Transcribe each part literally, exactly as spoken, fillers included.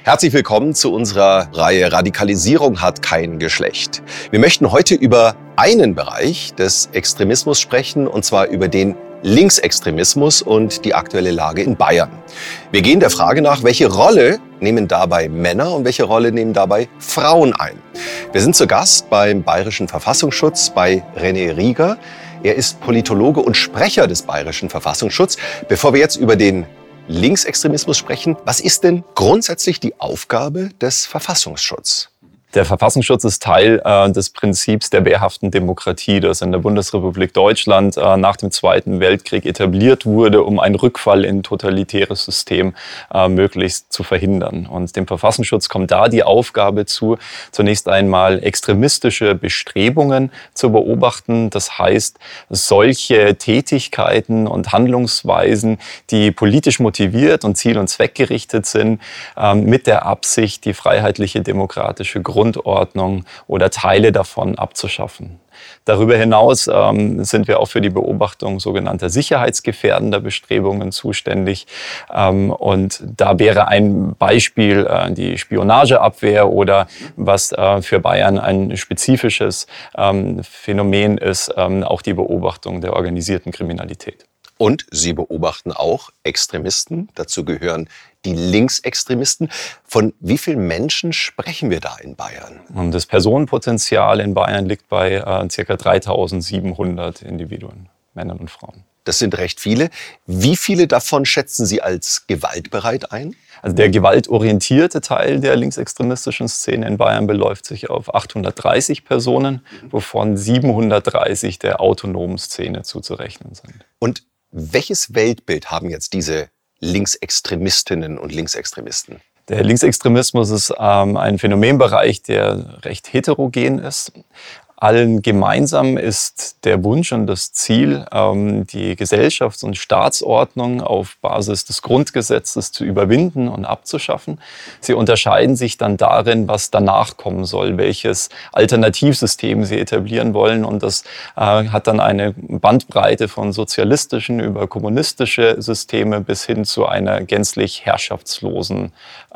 Herzlich willkommen zu unserer Reihe Radikalisierung hat kein Geschlecht. Wir möchten heute über einen Bereich des Extremismus sprechen, und zwar über den Linksextremismus und die aktuelle Lage in Bayern. Wir gehen der Frage nach, welche Rolle nehmen dabei Männer und welche Rolle nehmen dabei Frauen ein. Wir sind zu Gast beim Bayerischen Verfassungsschutz bei René Rieger. Er ist Politologe und Sprecher des Bayerischen Verfassungsschutzes. Bevor wir jetzt über den Linksextremismus sprechen, was ist denn grundsätzlich die Aufgabe des Verfassungsschutzes? Der Verfassungsschutz ist Teil äh, des Prinzips der wehrhaften Demokratie, das in der Bundesrepublik Deutschland äh, nach dem Zweiten Weltkrieg etabliert wurde, um einen Rückfall in ein totalitäres System äh, möglichst zu verhindern. Und dem Verfassungsschutz kommt da die Aufgabe zu, zunächst einmal extremistische Bestrebungen zu beobachten. Das heißt, solche Tätigkeiten und Handlungsweisen, die politisch motiviert und ziel- und zweckgerichtet sind, äh, mit der Absicht, die freiheitliche demokratische Grundordnung Grundordnung oder Teile davon abzuschaffen. Darüber hinaus ähm, sind wir auch für die Beobachtung sogenannter sicherheitsgefährdender Bestrebungen zuständig. Ähm, und da wäre ein Beispiel äh, die Spionageabwehr oder was äh, für Bayern ein spezifisches ähm, Phänomen ist, ähm, auch die Beobachtung der organisierten Kriminalität. Und Sie beobachten auch Extremisten, dazu gehören die Linksextremisten. Von wie vielen Menschen sprechen wir da in Bayern? Das Personenpotenzial in Bayern liegt bei äh, ca. dreitausendsiebenhundert Individuen, Männern und Frauen. Das sind recht viele. Wie viele davon schätzen Sie als gewaltbereit ein? Also der gewaltorientierte Teil der linksextremistischen Szene in Bayern beläuft sich auf achthundertdreißig Personen, wovon siebenhundertdreißig der autonomen Szene zuzurechnen sind. Und welches Weltbild haben jetzt diese Linksextremistinnen und Linksextremisten? Der Linksextremismus ist ähm, ein Phänomenbereich, der recht heterogen ist. Allen gemeinsam ist der Wunsch und das Ziel, ähm, die Gesellschafts- und Staatsordnung auf Basis des Grundgesetzes zu überwinden und abzuschaffen. Sie unterscheiden sich dann darin, was danach kommen soll, welches Alternativsystem sie etablieren wollen. Und das äh, hat dann eine Bandbreite von sozialistischen über kommunistische Systeme bis hin zu einer gänzlich herrschaftslosen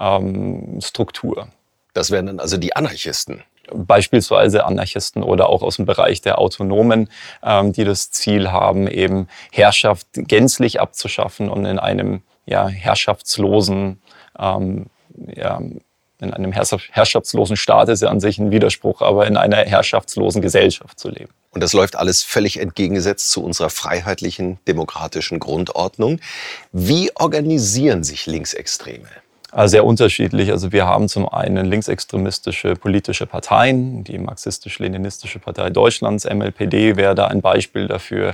ähm, Struktur. Das wären dann also die Anarchisten. Beispielsweise Anarchisten oder auch aus dem Bereich der Autonomen, ähm, die das Ziel haben, eben Herrschaft gänzlich abzuschaffen und in einem ja, herrschaftslosen, ähm, ja, in einem herrschaftslosen Staat ist ja an sich ein Widerspruch, aber in einer herrschaftslosen Gesellschaft zu leben. Und das läuft alles völlig entgegengesetzt zu unserer freiheitlichen, demokratischen Grundordnung. Wie organisieren sich Linksextreme? Sehr unterschiedlich. Also wir haben zum einen linksextremistische politische Parteien, die Marxistisch-Leninistische Partei Deutschlands, M L P D wäre da ein Beispiel dafür.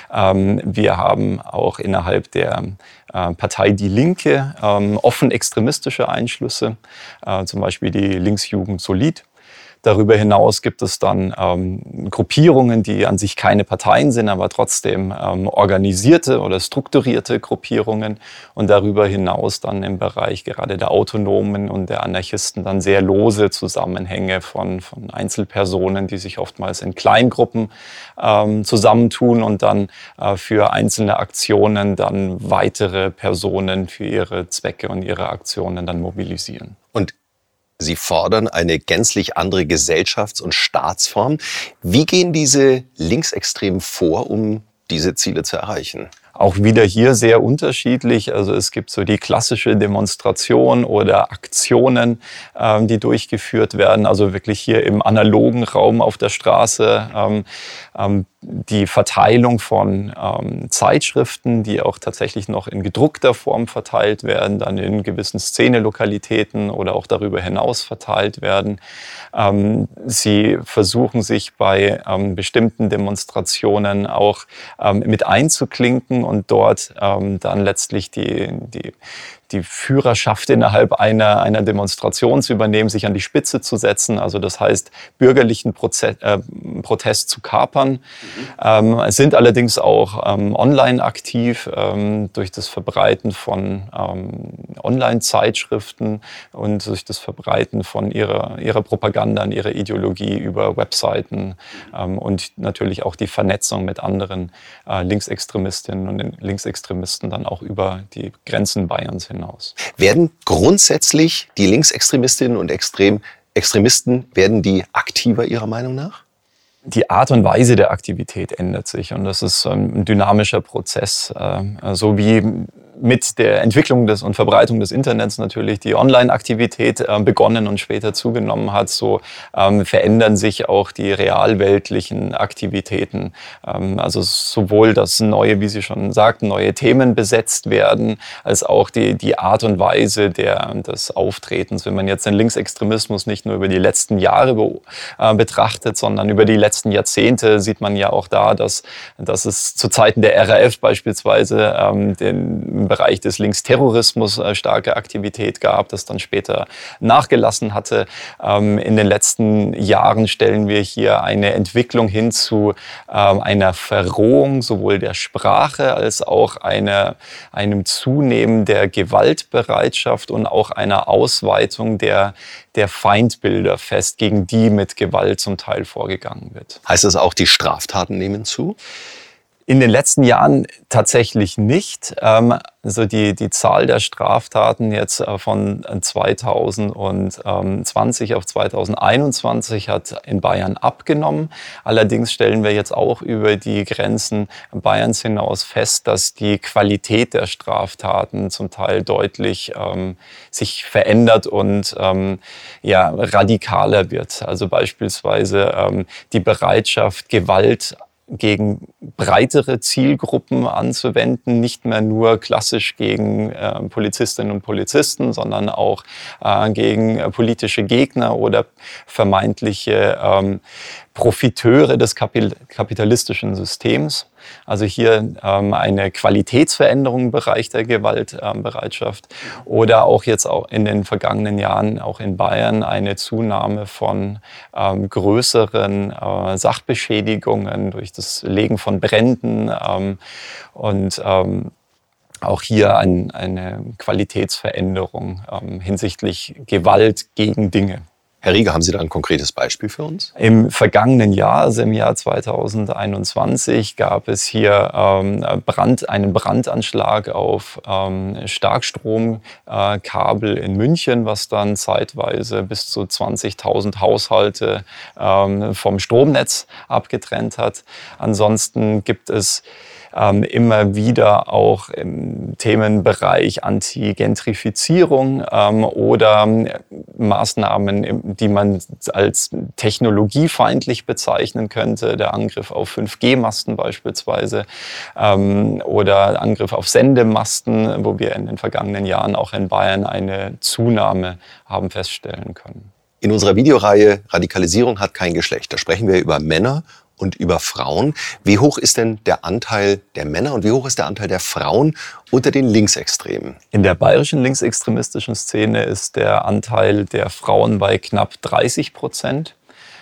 Wir haben auch innerhalb der Partei Die Linke offen extremistische Einschlüsse, zum Beispiel die Linksjugend Solid. Darüber hinaus gibt es dann ähm, Gruppierungen, die an sich keine Parteien sind, aber trotzdem ähm, organisierte oder strukturierte Gruppierungen. Und darüber hinaus dann im Bereich gerade der Autonomen und der Anarchisten dann sehr lose Zusammenhänge von, von Einzelpersonen, die sich oftmals in Kleingruppen ähm, zusammentun und dann äh, für einzelne Aktionen dann weitere Personen für ihre Zwecke und ihre Aktionen dann mobilisieren. Und Sie fordern eine gänzlich andere Gesellschafts- und Staatsform. Wie gehen diese Linksextremen vor, um diese Ziele zu erreichen? Auch wieder hier sehr unterschiedlich. Also es gibt so die klassische Demonstration oder Aktionen, ähm, die durchgeführt werden. Also wirklich hier im analogen Raum auf der Straße. Ähm, ähm, die Verteilung von ähm, Zeitschriften, die auch tatsächlich noch in gedruckter Form verteilt werden, dann in gewissen Szenelokalitäten oder auch darüber hinaus verteilt werden. Ähm, sie versuchen sich bei ähm, bestimmten Demonstrationen auch ähm, mit einzuklinken und dort ähm, dann letztlich die, die, die Führerschaft innerhalb einer, einer Demonstration zu übernehmen, sich an die Spitze zu setzen, also das heißt, bürgerlichen Proze- äh, Protest zu kapern. Mhm. Ähm, es sind allerdings auch ähm, online aktiv ähm, durch das Verbreiten von ähm, Online-Zeitschriften und durch das Verbreiten von ihrer, ihrer Propaganda und ihrer Ideologie über Webseiten ähm, und natürlich auch die Vernetzung mit anderen äh, Linksextremistinnen und Linksextremisten dann auch über die Grenzen Bayerns hinaus. hinaus. Werden grundsätzlich die Linksextremistinnen und Extrem Extremisten, werden die aktiver Ihrer Meinung nach? Die Art und Weise der Aktivität ändert sich und das ist ein dynamischer Prozess, so wie mit der Entwicklung des und Verbreitung des Internets natürlich die Online-Aktivität äh, begonnen und später zugenommen hat, so ähm, verändern sich auch die realweltlichen Aktivitäten. Ähm, also sowohl, dass neue, wie Sie schon sagten, neue Themen besetzt werden, als auch die, die Art und Weise der, des Auftretens. Wenn man jetzt den Linksextremismus nicht nur über die letzten Jahre be, äh, betrachtet, sondern über die letzten Jahrzehnte, sieht man ja auch da, dass, dass es zu Zeiten der R A F beispielsweise ähm, den im Bereich des Linksterrorismus äh, starke Aktivität gab, das dann später nachgelassen hatte. Ähm, in den letzten Jahren stellen wir hier eine Entwicklung hin zu ähm, einer Verrohung sowohl der Sprache als auch eine, einem Zunehmen der Gewaltbereitschaft und auch einer Ausweitung der, der Feindbilder fest, gegen die mit Gewalt zum Teil vorgegangen wird. Heißt das auch, die Straftaten nehmen zu? In den letzten Jahren tatsächlich nicht. Also die, die Zahl der Straftaten jetzt von zweitausendzwanzig auf zweitausendeinundzwanzig hat in Bayern abgenommen. Allerdings stellen wir jetzt auch über die Grenzen Bayerns hinaus fest, dass die Qualität der Straftaten zum Teil deutlich ähm, sich verändert und ähm, ja, radikaler wird. Also beispielsweise ähm, die Bereitschaft, Gewalt gegen breitere Zielgruppen anzuwenden, nicht mehr nur klassisch gegen äh, Polizistinnen und Polizisten, sondern auch äh, gegen äh, politische Gegner oder vermeintliche ähm, Profiteure des Kapil- kapitalistischen Systems. Also hier ähm, eine Qualitätsveränderung im Bereich der Gewaltbereitschaft ähm, oder auch jetzt auch in den vergangenen Jahren auch in Bayern eine Zunahme von ähm, größeren äh, Sachbeschädigungen durch das Legen von Bränden ähm, und ähm, auch hier ein, eine Qualitätsveränderung ähm, hinsichtlich Gewalt gegen Dinge. Herr Rieger, haben Sie da ein konkretes Beispiel für uns? Im vergangenen Jahr, also im Jahr zweitausendeinundzwanzig, gab es hier ähm, Brand, einen Brandanschlag auf ähm, Starkstromkabel äh, in München, was dann zeitweise bis zu zwanzigtausend Haushalte ähm, vom Stromnetz abgetrennt hat. Ansonsten gibt es Ähm, immer wieder auch im Themenbereich Anti-Gentrifizierung ähm, oder äh, Maßnahmen, die man als technologiefeindlich bezeichnen könnte, der Angriff auf fünf G Masten beispielsweise ähm, oder Angriff auf Sendemasten, wo wir in den vergangenen Jahren auch in Bayern eine Zunahme haben feststellen können. In unserer Videoreihe Radikalisierung hat kein Geschlecht, da sprechen wir über Männer und über Frauen. Wie hoch ist denn der Anteil der Männer und wie hoch ist der Anteil der Frauen unter den Linksextremen? In der bayerischen linksextremistischen Szene ist der Anteil der Frauen bei knapp dreißig Prozent,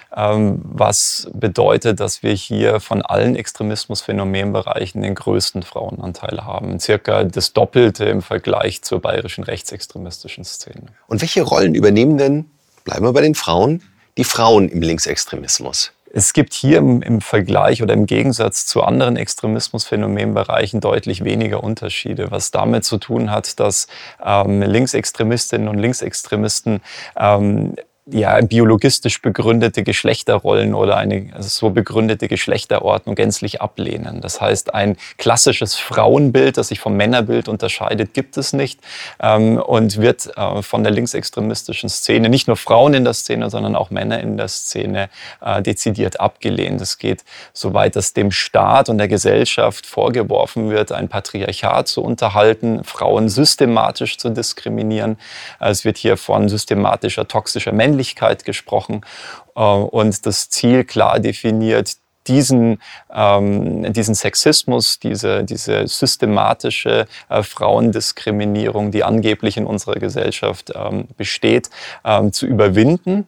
was bedeutet, dass wir hier von allen Extremismusphänomenbereichen den größten Frauenanteil haben. Circa das Doppelte im Vergleich zur bayerischen rechtsextremistischen Szene. Und welche Rollen übernehmen denn, bleiben wir bei den Frauen, die Frauen im Linksextremismus? Es gibt hier im, im Vergleich oder im Gegensatz zu anderen Extremismusphänomenbereichen deutlich weniger Unterschiede, was damit zu tun hat, dass ähm, Linksextremistinnen und Linksextremisten ähm, ja, biologistisch begründete Geschlechterrollen oder eine so begründete Geschlechterordnung gänzlich ablehnen. Das heißt, ein klassisches Frauenbild, das sich vom Männerbild unterscheidet, gibt es nicht ähm, und wird äh, von der linksextremistischen Szene, nicht nur Frauen in der Szene, sondern auch Männer in der Szene äh, dezidiert abgelehnt. Es geht so weit, dass dem Staat und der Gesellschaft vorgeworfen wird, ein Patriarchat zu unterhalten, Frauen systematisch zu diskriminieren. Es wird hier von systematischer, toxischer Männlichkeit gesprochen und das Ziel klar definiert, diesen, ähm, diesen Sexismus, diese, diese systematische äh, Frauendiskriminierung, die angeblich in unserer Gesellschaft ähm, besteht, ähm, zu überwinden.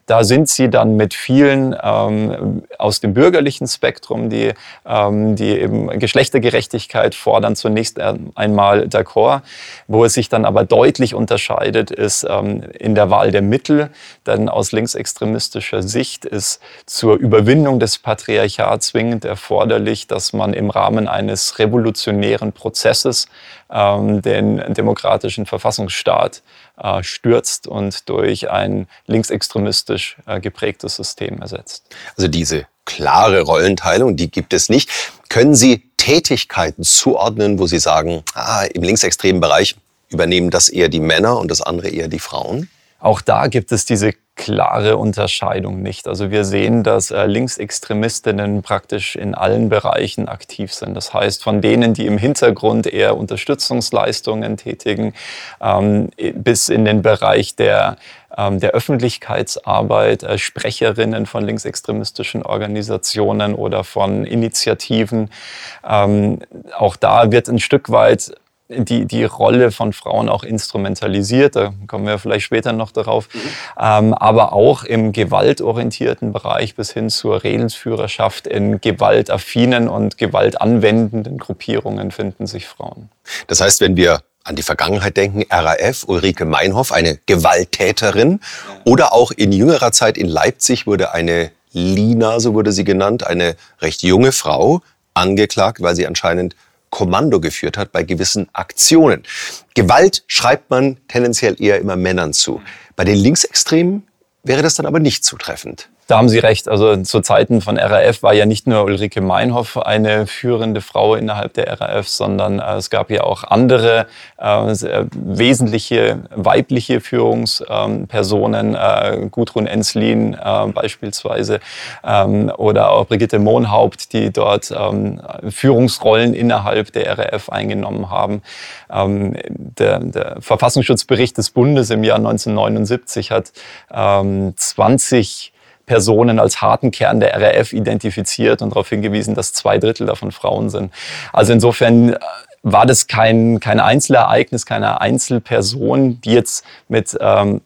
Da sind sie dann mit vielen ähm, aus dem bürgerlichen Spektrum, die, ähm, die eben Geschlechtergerechtigkeit fordern, zunächst einmal d'accord. Wo es sich dann aber deutlich unterscheidet, ist ähm, in der Wahl der Mittel, denn aus linksextremistischer Sicht ist zur Überwindung des Patriarchats zwingend erforderlich, dass man im Rahmen eines revolutionären Prozesses ähm, den demokratischen Verfassungsstaat äh, stürzt und durch ein linksextremistisch äh, geprägtes System ersetzt. Also diese klare Rollenteilung, die gibt es nicht. Können Sie Tätigkeiten zuordnen, wo Sie sagen, ah, im linksextremen Bereich übernehmen das eher die Männer und das andere eher die Frauen? Auch da gibt es diese klare Unterscheidung nicht. Also wir sehen, dass äh, Linksextremistinnen praktisch in allen Bereichen aktiv sind. Das heißt, von denen, die im Hintergrund eher Unterstützungsleistungen tätigen, ähm, bis in den Bereich der, ähm, der Öffentlichkeitsarbeit, äh, Sprecherinnen von linksextremistischen Organisationen oder von Initiativen. Ähm, auch da wird ein Stück weit die, die Rolle von Frauen auch instrumentalisiert, da kommen wir vielleicht später noch darauf, mhm. ähm, aber auch im gewaltorientierten Bereich bis hin zur Redensführerschaft in gewaltaffinen und gewaltanwendenden Gruppierungen finden sich Frauen. Das heißt, wenn wir an die Vergangenheit denken, R A F, Ulrike Meinhof, eine Gewalttäterin, ja. Oder auch in jüngerer Zeit in Leipzig wurde eine Lina, so wurde sie genannt, eine recht junge Frau, angeklagt, weil sie anscheinend Kommando geführt hat bei gewissen Aktionen. Gewalt schreibt man tendenziell eher immer Männern zu. Bei den Linksextremen wäre das dann aber nicht zutreffend. Da haben Sie recht. Also zu Zeiten von R A F war ja nicht nur Ulrike Meinhof eine führende Frau innerhalb der R A F, sondern äh, es gab ja auch andere äh, wesentliche weibliche Führungspersonen, äh, Gudrun Ensslin äh, beispielsweise ähm, oder auch Brigitte Mohnhaupt, die dort ähm, Führungsrollen innerhalb der R A F eingenommen haben. Ähm, der, der Verfassungsschutzbericht des Bundes im Jahr neunzehnhundertneunundsiebzig hat ähm, zwanzig Personen als harten Kern der R A F identifiziert und darauf hingewiesen, dass zwei Drittel davon Frauen sind. Also insofern war das kein, kein Einzelereignis, keine Einzelperson, die jetzt mit ähm,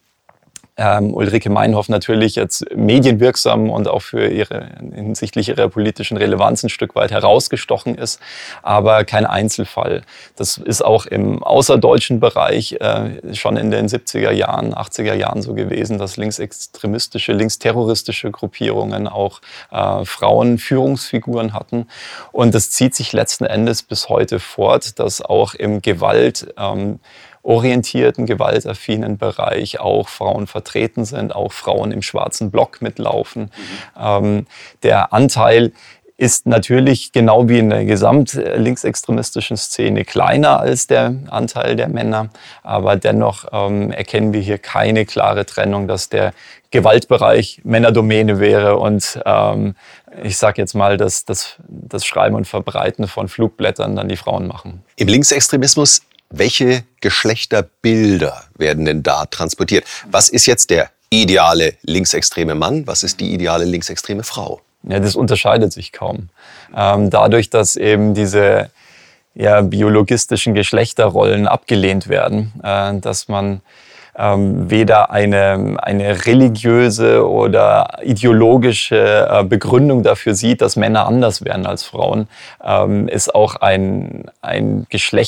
ähm, Ulrike Meinhof natürlich jetzt medienwirksam und auch für ihre hinsichtlich ihrer politischen Relevanz ein Stück weit herausgestochen ist, aber kein Einzelfall. Das ist auch im außerdeutschen Bereich äh, schon in den siebziger Jahren, achtziger Jahren so gewesen, dass linksextremistische, linksterroristische Gruppierungen auch äh, Frauen Führungsfiguren hatten. Und das zieht sich letzten Endes bis heute fort, dass auch im Gewalt ähm, orientierten, gewaltaffinen Bereich auch Frauen vertreten sind, auch Frauen im schwarzen Block mitlaufen. Mhm. Ähm, der Anteil ist natürlich genau wie in der gesamt-linksextremistischen Szene kleiner als der Anteil der Männer, aber dennoch ähm, erkennen wir hier keine klare Trennung, dass der Gewaltbereich Männerdomäne wäre und ähm, ich sage jetzt mal, dass das, das Schreiben und Verbreiten von Flugblättern dann die Frauen machen. Im Linksextremismus, welche Geschlechterbilder werden denn da transportiert? Was ist jetzt der ideale linksextreme Mann? Was ist die ideale linksextreme Frau? Ja, das unterscheidet sich kaum. Ähm, dadurch, dass eben diese ja, biologistischen Geschlechterrollen abgelehnt werden, äh, dass man ähm, weder eine, eine religiöse oder ideologische äh, Begründung dafür sieht, dass Männer anders wären als Frauen, ähm, ist auch ein, ein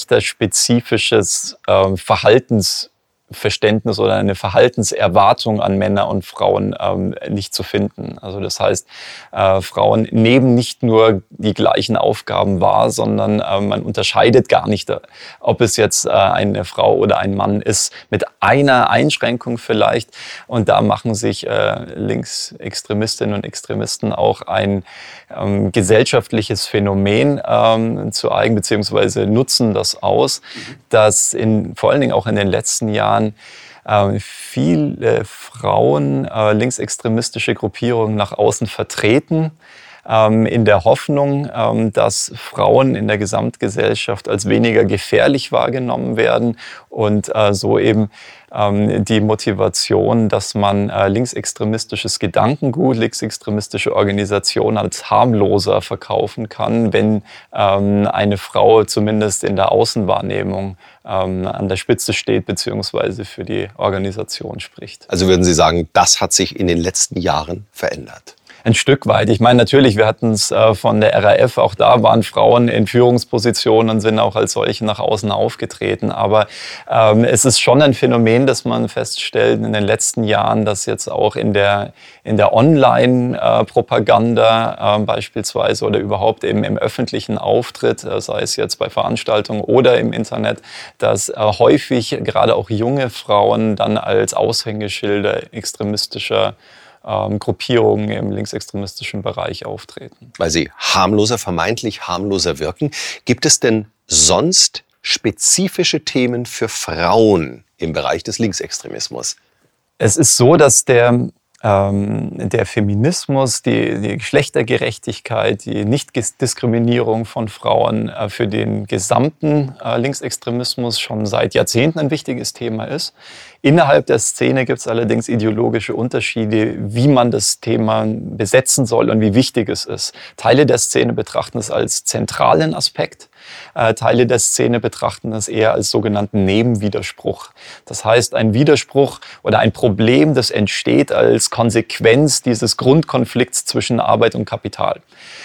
geschlechterspezifisches äh, Verhaltens Verständnis oder eine Verhaltenserwartung an Männer und Frauen ähm, nicht zu finden. Also das heißt, äh, Frauen nehmen nicht nur die gleichen Aufgaben wahr, sondern äh, man unterscheidet gar nicht, ob es jetzt äh, eine Frau oder ein Mann ist, mit einer Einschränkung vielleicht. Und da machen sich äh, Linksextremistinnen und Extremisten auch ein ähm, gesellschaftliches Phänomen ähm, zu eigen, beziehungsweise nutzen das aus, mhm. dass in, vor allen Dingen auch in den letzten Jahren Äh, viele Frauen äh, linksextremistische Gruppierungen nach außen vertreten, ähm, in der Hoffnung, ähm, dass Frauen in der Gesamtgesellschaft als weniger gefährlich wahrgenommen werden und äh, so eben ähm, die Motivation, dass man äh, linksextremistisches Gedankengut, linksextremistische Organisationen als harmloser verkaufen kann, wenn ähm, eine Frau zumindest in der Außenwahrnehmung ähm, an der Spitze steht bzw. für die Organisation spricht. Also würden Sie sagen, das hat sich in den letzten Jahren verändert? Ein Stück weit. Ich meine, natürlich, wir hatten es äh, von der R A F, auch da waren Frauen in Führungspositionen und sind auch als solche nach außen aufgetreten. Aber ähm, es ist schon ein Phänomen, dass man feststellt in den letzten Jahren, dass jetzt auch in der, in der Online-Propaganda äh, beispielsweise oder überhaupt eben im öffentlichen Auftritt, äh, sei es jetzt bei Veranstaltungen oder im Internet, dass äh, häufig gerade auch junge Frauen dann als Aushängeschilder extremistischer Ähm, Gruppierungen im linksextremistischen Bereich auftreten. Weil sie harmloser, vermeintlich harmloser wirken. Gibt es denn sonst spezifische Themen für Frauen im Bereich des Linksextremismus? Es ist so, dass der, ähm, der Feminismus, die, die Geschlechtergerechtigkeit, die Nichtdiskriminierung von Frauen äh, für den gesamten äh, Linksextremismus schon seit Jahrzehnten ein wichtiges Thema ist. Innerhalb der Szene gibt es allerdings ideologische Unterschiede, wie man das Thema besetzen soll und wie wichtig es ist. Teile der Szene betrachten es als zentralen Aspekt. Äh, Teile der Szene betrachten es eher als sogenannten Nebenwiderspruch. Das heißt, ein Widerspruch oder ein Problem, das entsteht als Konsequenz dieses Grundkonflikts zwischen Arbeit und Kapital.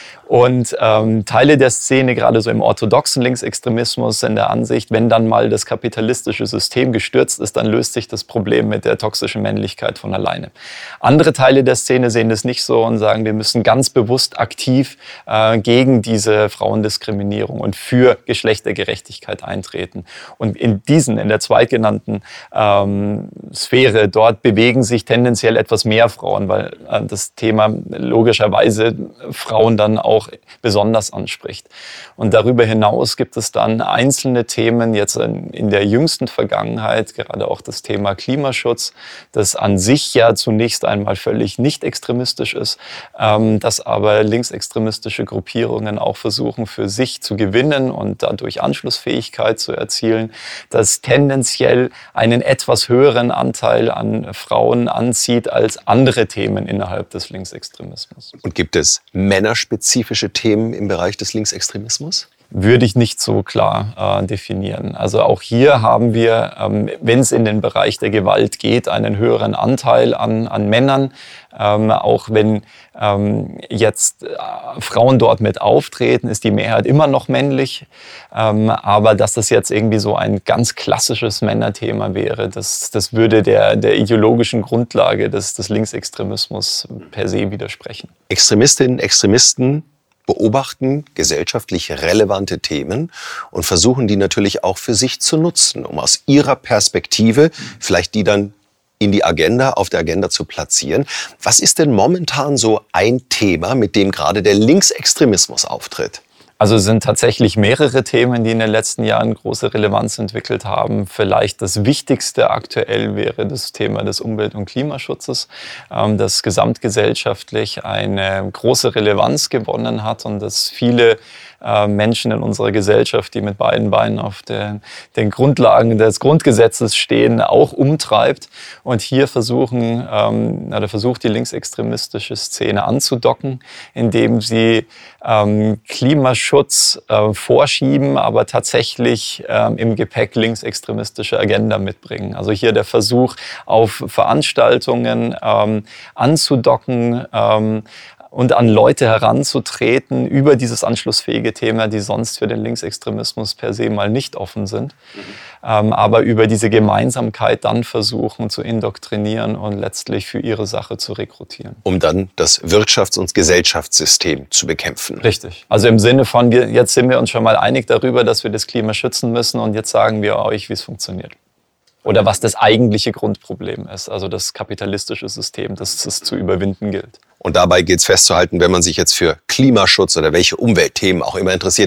Und ähm, Teile der Szene, gerade so im orthodoxen Linksextremismus, sind der Ansicht, wenn dann mal das kapitalistische System gestürzt ist, dann löst sich das Problem mit der toxischen Männlichkeit von alleine. Andere Teile der Szene sehen das nicht so und sagen, wir müssen ganz bewusst aktiv äh, gegen diese Frauendiskriminierung und für Geschlechtergerechtigkeit eintreten. Und in diesen, in der zweitgenannten ähm, Sphäre, dort bewegen sich tendenziell etwas mehr Frauen, weil äh, das Thema logischerweise Frauen dann auch auch besonders anspricht. Und darüber hinaus gibt es dann einzelne Themen, jetzt in, in der jüngsten Vergangenheit, gerade auch das Thema Klimaschutz, das an sich ja zunächst einmal völlig nicht extremistisch ist, ähm, das aber linksextremistische Gruppierungen auch versuchen für sich zu gewinnen und dadurch Anschlussfähigkeit zu erzielen, das tendenziell einen etwas höheren Anteil an Frauen anzieht als andere Themen innerhalb des Linksextremismus. Und gibt es männerspezifische Themen im Bereich des Linksextremismus? Würde ich nicht so klar äh, definieren. Also auch hier haben wir, ähm, wenn es in den Bereich der Gewalt geht, einen höheren Anteil an, an Männern. Ähm, auch wenn ähm, jetzt äh, Frauen dort mit auftreten, ist die Mehrheit immer noch männlich. Ähm, aber dass das jetzt irgendwie so ein ganz klassisches Männerthema wäre, das, das würde der, der ideologischen Grundlage des, des Linksextremismus per se widersprechen. Extremistinnen, Extremisten beobachten gesellschaftlich relevante Themen und versuchen die natürlich auch für sich zu nutzen, um aus ihrer Perspektive vielleicht die dann in die Agenda, auf der Agenda zu platzieren. Was ist denn momentan so ein Thema, mit dem gerade der Linksextremismus auftritt? Also es sind tatsächlich mehrere Themen, die in den letzten Jahren große Relevanz entwickelt haben. Vielleicht das Wichtigste aktuell wäre das Thema des Umwelt- und Klimaschutzes, das gesamtgesellschaftlich eine große Relevanz gewonnen hat und das viele Menschen in unserer Gesellschaft, die mit beiden Beinen auf den, den Grundlagen des Grundgesetzes stehen, auch umtreibt. Und hier versuchen, ähm, oder versucht die linksextremistische Szene anzudocken, indem sie ähm, Klimaschutz äh, vorschieben, aber tatsächlich ähm, im Gepäck linksextremistische Agenda mitbringen. Also hier der Versuch, auf Veranstaltungen ähm, anzudocken, ähm, und an Leute heranzutreten über dieses anschlussfähige Thema, die sonst für den Linksextremismus per se mal nicht offen sind, mhm. ähm, aber über diese Gemeinsamkeit dann versuchen zu indoktrinieren und letztlich für ihre Sache zu rekrutieren. Um dann das Wirtschafts- und Gesellschaftssystem zu bekämpfen. Richtig. Also im Sinne von, wir, jetzt sind wir uns schon mal einig darüber, dass wir das Klima schützen müssen und jetzt sagen wir euch, wie es funktioniert. Oder was das eigentliche Grundproblem ist, also das kapitalistische System, das es zu überwinden gilt. Und dabei gilt es festzuhalten, wenn man sich jetzt für Klimaschutz oder welche Umweltthemen auch immer interessiert,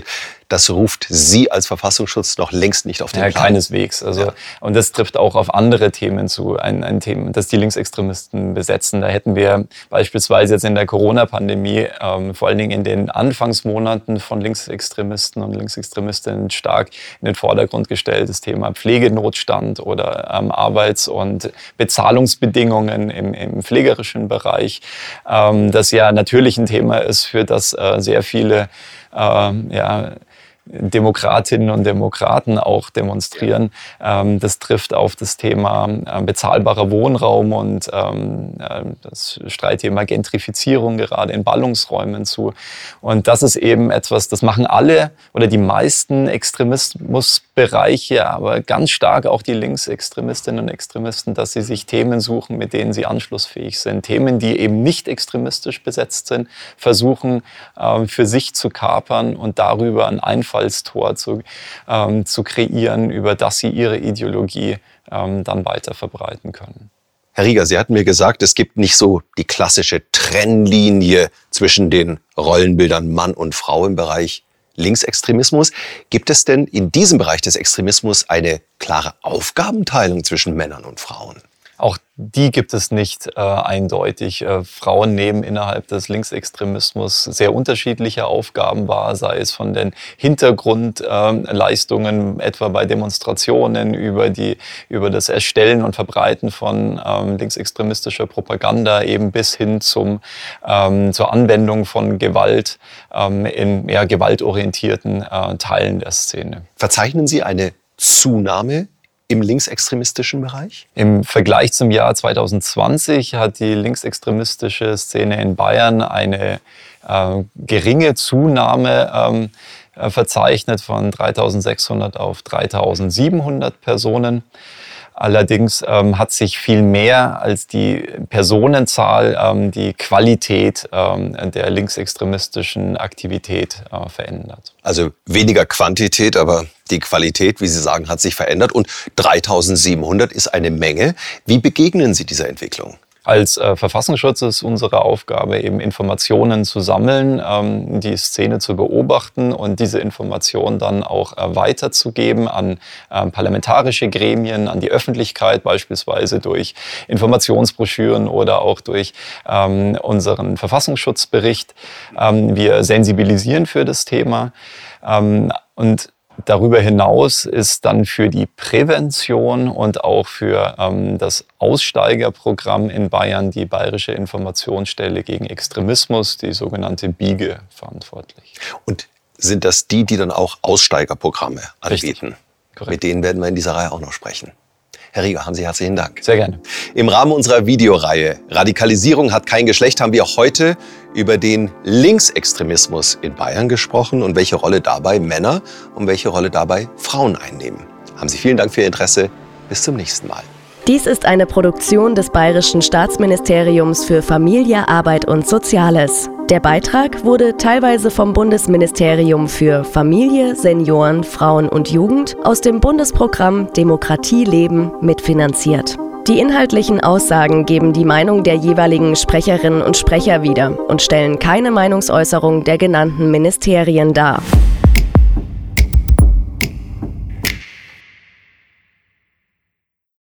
das ruft Sie als Verfassungsschutz noch längst nicht auf den ja, Plan. Keineswegs. Also, ja. Und das trifft auch auf andere Themen zu. Ein, ein Thema, das die Linksextremisten besetzen. Da hätten wir beispielsweise jetzt in der Corona-Pandemie, ähm, vor allen Dingen in den Anfangsmonaten von Linksextremisten und Linksextremistinnen stark in den Vordergrund gestellt, das Thema Pflegenotstand oder ähm, Arbeits- und Bezahlungsbedingungen im, im pflegerischen Bereich, ähm, das ja natürlich ein Thema ist, für das äh, sehr viele ähm, ja, Demokratinnen und Demokraten auch demonstrieren. Ähm, das trifft auf das Thema äh, bezahlbarer Wohnraum und ähm, äh, das Streitthema Gentrifizierung gerade in Ballungsräumen zu. Und das ist eben etwas, das machen alle oder die meisten Extremismusbereiche, aber ganz stark auch die Linksextremistinnen und Extremisten, dass sie sich Themen suchen, mit denen sie anschlussfähig sind. Themen, die eben nicht extremistisch besetzt sind, versuchen äh, für sich zu kapern und darüber einen Einfall Tor zu, ähm, zu kreieren, über das sie ihre Ideologie ähm, dann weiter verbreiten können. Herr Rieger, Sie hatten mir gesagt, es gibt nicht so die klassische Trennlinie zwischen den Rollenbildern Mann und Frau im Bereich Linksextremismus. Gibt es denn in diesem Bereich des Extremismus eine klare Aufgabenteilung zwischen Männern und Frauen? Auch die gibt es nicht äh, eindeutig. Äh, Frauen nehmen innerhalb des Linksextremismus sehr unterschiedliche Aufgaben wahr, sei es von den Hintergrundleistungen, äh, etwa bei Demonstrationen, über, die, über das Erstellen und Verbreiten von ähm, linksextremistischer Propaganda, eben bis hin zum, ähm, zur Anwendung von Gewalt ähm, in ja, gewaltorientierten äh, Teilen der Szene. Verzeichnen Sie eine Zunahme im linksextremistischen Bereich? Im Vergleich zum Jahr zwanzig zwanzig hat die linksextremistische Szene in Bayern eine äh, geringe Zunahme ähm, äh, verzeichnet von dreitausendsechshundert auf dreitausendsiebenhundert Personen. Allerdings ähm, hat sich viel mehr als die Personenzahl ähm, die Qualität ähm, der linksextremistischen Aktivität äh, verändert. Also weniger Quantität, aber die Qualität, wie Sie sagen, hat sich verändert. Und dreitausendsiebenhundert ist eine Menge. Wie begegnen Sie dieser Entwicklung? Als äh, Verfassungsschutz ist unsere Aufgabe, eben Informationen zu sammeln, ähm, die Szene zu beobachten und diese Informationen dann auch äh, weiterzugeben an äh, parlamentarische Gremien, an die Öffentlichkeit, beispielsweise durch Informationsbroschüren oder auch durch ähm, unseren Verfassungsschutzbericht. Ähm, wir sensibilisieren für das Thema ähm, und darüber hinaus ist dann für die Prävention und auch für ähm, das Aussteigerprogramm in Bayern die Bayerische Informationsstelle gegen Extremismus, die sogenannte BIGE, verantwortlich. Und sind das die, die dann auch Aussteigerprogramme anbieten? Mit denen werden wir in dieser Reihe auch noch sprechen. Herr Rieger, haben Sie herzlichen Dank. Sehr gerne. Im Rahmen unserer Videoreihe Radikalisierung hat kein Geschlecht haben wir auch heute über den Linksextremismus in Bayern gesprochen und welche Rolle dabei Männer und welche Rolle dabei Frauen einnehmen. Haben Sie vielen Dank für Ihr Interesse. Bis zum nächsten Mal. Dies ist eine Produktion des Bayerischen Staatsministeriums für Familie, Arbeit und Soziales. Der Beitrag wurde teilweise vom Bundesministerium für Familie, Senioren, Frauen und Jugend aus dem Bundesprogramm Demokratie leben mitfinanziert. Die inhaltlichen Aussagen geben die Meinung der jeweiligen Sprecherinnen und Sprecher wider und stellen keine Meinungsäußerung der genannten Ministerien dar.